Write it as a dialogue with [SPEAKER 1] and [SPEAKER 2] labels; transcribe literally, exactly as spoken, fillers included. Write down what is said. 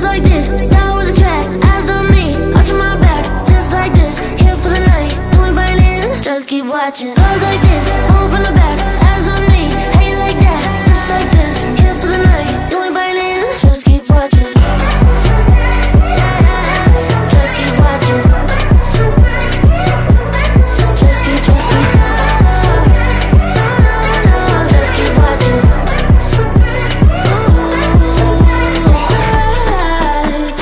[SPEAKER 1] like this, start with a track, eyes on me, arch my back, just like this, here for the night, and we burn in, just keep watching. Goes like this, move from the back.